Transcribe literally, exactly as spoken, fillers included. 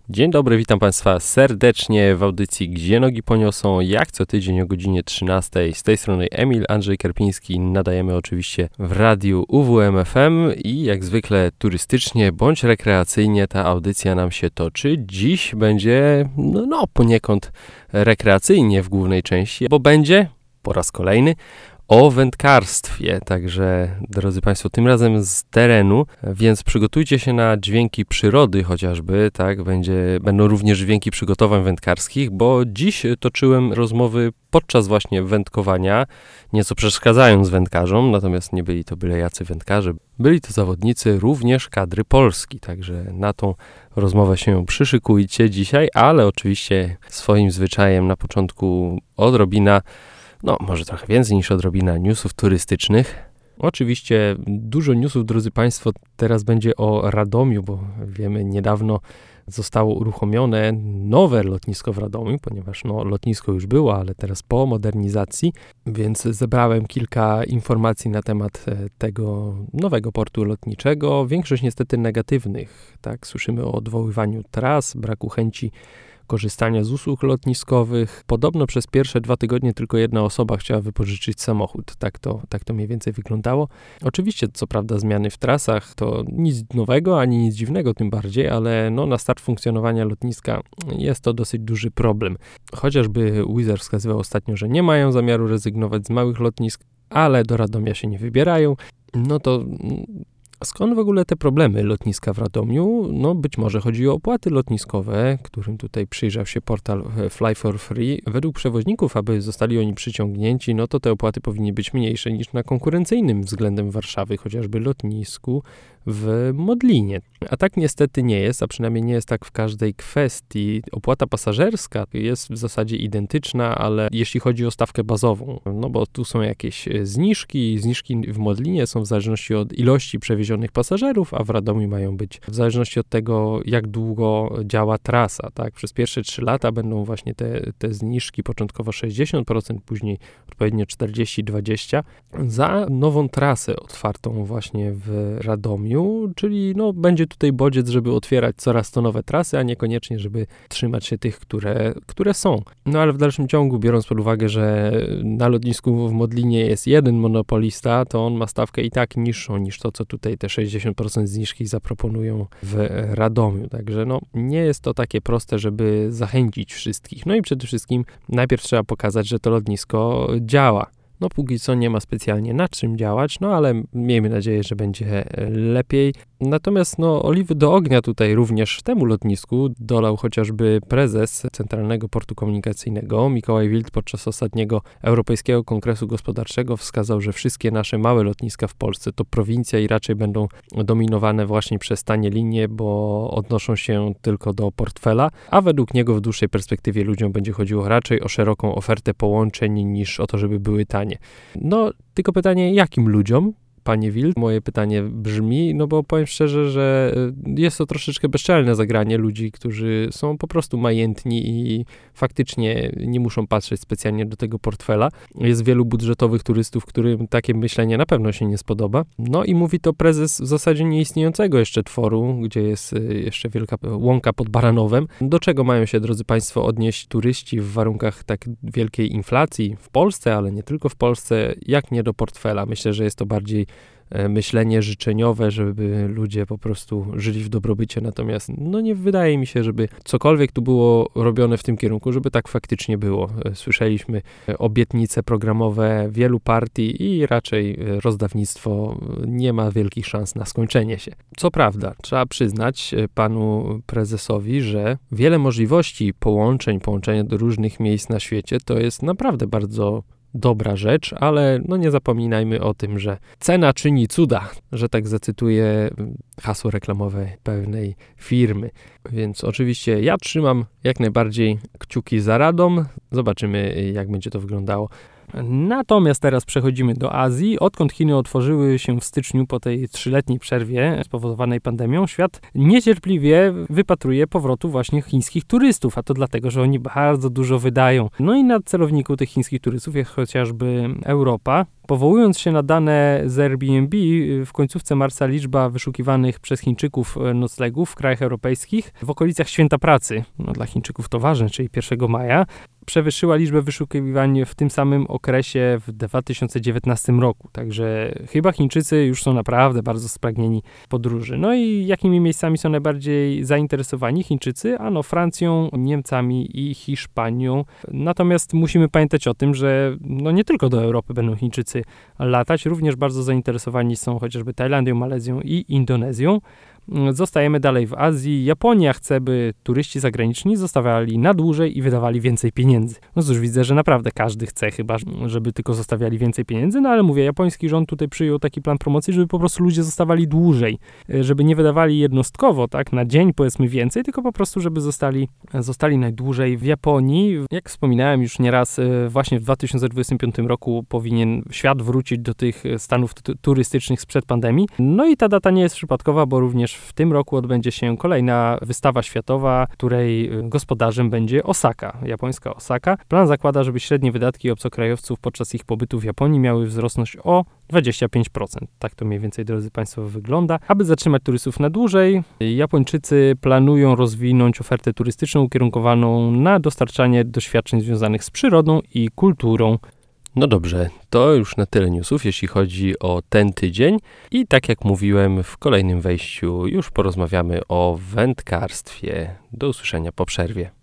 Dzień dobry, witam Państwa serdecznie w audycji Gdzie Nogi Poniosą, jak co tydzień o godzinie trzynastej. Z tej strony Emil Andrzej Karpiński, nadajemy oczywiście w radiu U W M F M i jak zwykle turystycznie bądź rekreacyjnie ta audycja nam się toczy. Dziś będzie no, no poniekąd rekreacyjnie w głównej części, bo będzie po raz kolejny o wędkarstwie, także drodzy Państwo, tym razem z terenu, więc przygotujcie się na dźwięki przyrody chociażby, tak, będzie, będą również dźwięki przygotowań wędkarskich, bo dziś toczyłem rozmowy podczas właśnie wędkowania, nieco przeszkadzając wędkarzom, natomiast nie byli to byle jacy wędkarze, byli to zawodnicy również kadry Polski, także na tą rozmowę się przyszykujcie dzisiaj, ale oczywiście swoim zwyczajem na początku odrobina No, może trochę więcej niż odrobina newsów turystycznych. Oczywiście dużo newsów, drodzy Państwo, teraz będzie o Radomiu, bo wiemy, niedawno zostało uruchomione nowe lotnisko w Radomiu, ponieważ no, lotnisko już było, ale teraz po modernizacji, więc zebrałem kilka informacji na temat tego nowego portu lotniczego. Większość niestety negatywnych, tak? Słyszymy o odwoływaniu tras, braku chęci korzystania z usług lotniskowych. Podobno przez pierwsze dwa tygodnie tylko jedna osoba chciała wypożyczyć samochód. Tak to, tak to mniej więcej wyglądało. Oczywiście, co prawda, zmiany w trasach to nic nowego, ani nic dziwnego tym bardziej, ale no, na start funkcjonowania lotniska jest to dosyć duży problem. Chociażby Wizz Air wskazywał ostatnio, że nie mają zamiaru rezygnować z małych lotnisk, ale do Radomia się nie wybierają. No to skąd w ogóle te problemy lotniska w Radomiu? No być może chodzi o opłaty lotniskowe, którym tutaj przyjrzał się portal Fly for Free. Według przewoźników, aby zostali oni przyciągnięci, no to te opłaty powinny być mniejsze niż na konkurencyjnym względem Warszawy, chociażby lotnisku w Modlinie. A tak niestety nie jest, a przynajmniej nie jest tak w każdej kwestii. Opłata pasażerska jest w zasadzie identyczna, ale jeśli chodzi o stawkę bazową, no bo tu są jakieś zniżki, zniżki w Modlinie są w zależności od ilości przewiezionych pasażerów, a w Radomiu mają być w zależności od tego, jak długo działa trasa, tak? Przez pierwsze trzy lata będą właśnie te, te zniżki, początkowo sześćdziesiąt procent, później odpowiednio czterdzieści dwadzieścia za nową trasę otwartą właśnie w Radomiu, czyli no będzie tutaj bodziec, żeby otwierać coraz to nowe trasy, a niekoniecznie, żeby trzymać się tych, które, które są. No ale w dalszym ciągu, biorąc pod uwagę, że na lotnisku w Modlinie jest jeden monopolista, to on ma stawkę i tak niższą niż to, co tutaj te sześćdziesiąt procent zniżki zaproponują w Radomiu. Także no nie jest to takie proste, żeby zachęcić wszystkich. No i przede wszystkim najpierw trzeba pokazać, że to lotnisko działa. No póki co nie ma specjalnie na czym działać, no ale miejmy nadzieję, że będzie lepiej. Natomiast no oliwy do ognia tutaj również temu lotnisku dolał chociażby prezes Centralnego Portu Komunikacyjnego Mikołaj Wild podczas ostatniego Europejskiego Kongresu Gospodarczego wskazał, że wszystkie nasze małe lotniska w Polsce to prowincja i raczej będą dominowane właśnie przez tanie linie, bo odnoszą się tylko do portfela, a według niego w dłuższej perspektywie ludziom będzie chodziło raczej o szeroką ofertę połączeń niż o to, żeby były tanie. No, tylko pytanie, jakim ludziom? Panie Wild, moje pytanie brzmi, no bo powiem szczerze, że jest to troszeczkę bezczelne zagranie ludzi, którzy są po prostu majętni i faktycznie nie muszą patrzeć specjalnie do tego portfela. Jest wielu budżetowych turystów, którym takie myślenie na pewno się nie spodoba. No i mówi to prezes w zasadzie nieistniejącego jeszcze tworu, gdzie jest jeszcze wielka łąka pod Baranowem. Do czego mają się, drodzy Państwo, odnieść turyści w warunkach tak wielkiej inflacji w Polsce, ale nie tylko w Polsce, jak nie do portfela? Myślę, że jest to bardziej myślenie życzeniowe, żeby ludzie po prostu żyli w dobrobycie, natomiast no nie wydaje mi się, żeby cokolwiek tu było robione w tym kierunku, żeby tak faktycznie było. Słyszeliśmy obietnice programowe wielu partii i raczej rozdawnictwo nie ma wielkich szans na skończenie się. Co prawda, trzeba przyznać panu prezesowi, że wiele możliwości połączeń, połączenia do różnych miejsc na świecie to jest naprawdę bardzo dobra rzecz, ale no nie zapominajmy o tym, że cena czyni cuda, że tak zacytuję hasło reklamowe pewnej firmy. Więc oczywiście ja trzymam jak najbardziej kciuki za Radom. Zobaczymy, jak będzie to wyglądało. Natomiast teraz przechodzimy do Azji. Odkąd Chiny otworzyły się w styczniu po tej trzyletniej przerwie spowodowanej pandemią, świat niecierpliwie wypatruje powrotu właśnie chińskich turystów, a to dlatego, że oni bardzo dużo wydają. No i na celowniku tych chińskich turystów jest chociażby Europa. Powołując się na dane z Airbnb, w końcówce marca liczba wyszukiwanych przez Chińczyków noclegów w krajach europejskich w okolicach Święta Pracy, no dla Chińczyków to ważne, czyli pierwszego maja, przewyższyła liczbę wyszukiwań w tym samym okresie w dwa tysiące dziewiętnastym roku. Także chyba Chińczycy już są naprawdę bardzo spragnieni podróży. No i jakimi miejscami są najbardziej zainteresowani Chińczycy? Ano Francją, Niemcami i Hiszpanią. Natomiast musimy pamiętać o tym, że no nie tylko do Europy będą Chińczycy latać, również bardzo zainteresowani są chociażby Tajlandią, Malezją i Indonezją. Zostajemy dalej w Azji. Japonia chce, by turyści zagraniczni zostawiali na dłużej i wydawali więcej pieniędzy. No cóż, widzę, że naprawdę każdy chce chyba, żeby tylko zostawiali więcej pieniędzy, no ale mówię, japoński rząd tutaj przyjął taki plan promocji, żeby po prostu ludzie zostawali dłużej, żeby nie wydawali jednostkowo, tak, na dzień powiedzmy więcej, tylko po prostu, żeby zostali, zostali najdłużej w Japonii. Jak wspominałem już nieraz, właśnie w dwa tysiące dwudziestym piątym roku powinien świat wrócić do tych stanów t- turystycznych sprzed pandemii. No i ta data nie jest przypadkowa, bo również w tym roku odbędzie się kolejna wystawa światowa, której gospodarzem będzie Osaka, japońska Osaka. Plan zakłada, żeby średnie wydatki obcokrajowców podczas ich pobytu w Japonii miały wzrosnąć o dwadzieścia pięć procent. Tak to mniej więcej, drodzy Państwo, wygląda. Aby zatrzymać turystów na dłużej, Japończycy planują rozwinąć ofertę turystyczną ukierunkowaną na dostarczanie doświadczeń związanych z przyrodą i kulturą. No dobrze, to już na tyle newsów, jeśli chodzi o ten tydzień. I tak jak mówiłem, w kolejnym wejściu już porozmawiamy o wędkarstwie. Do usłyszenia po przerwie.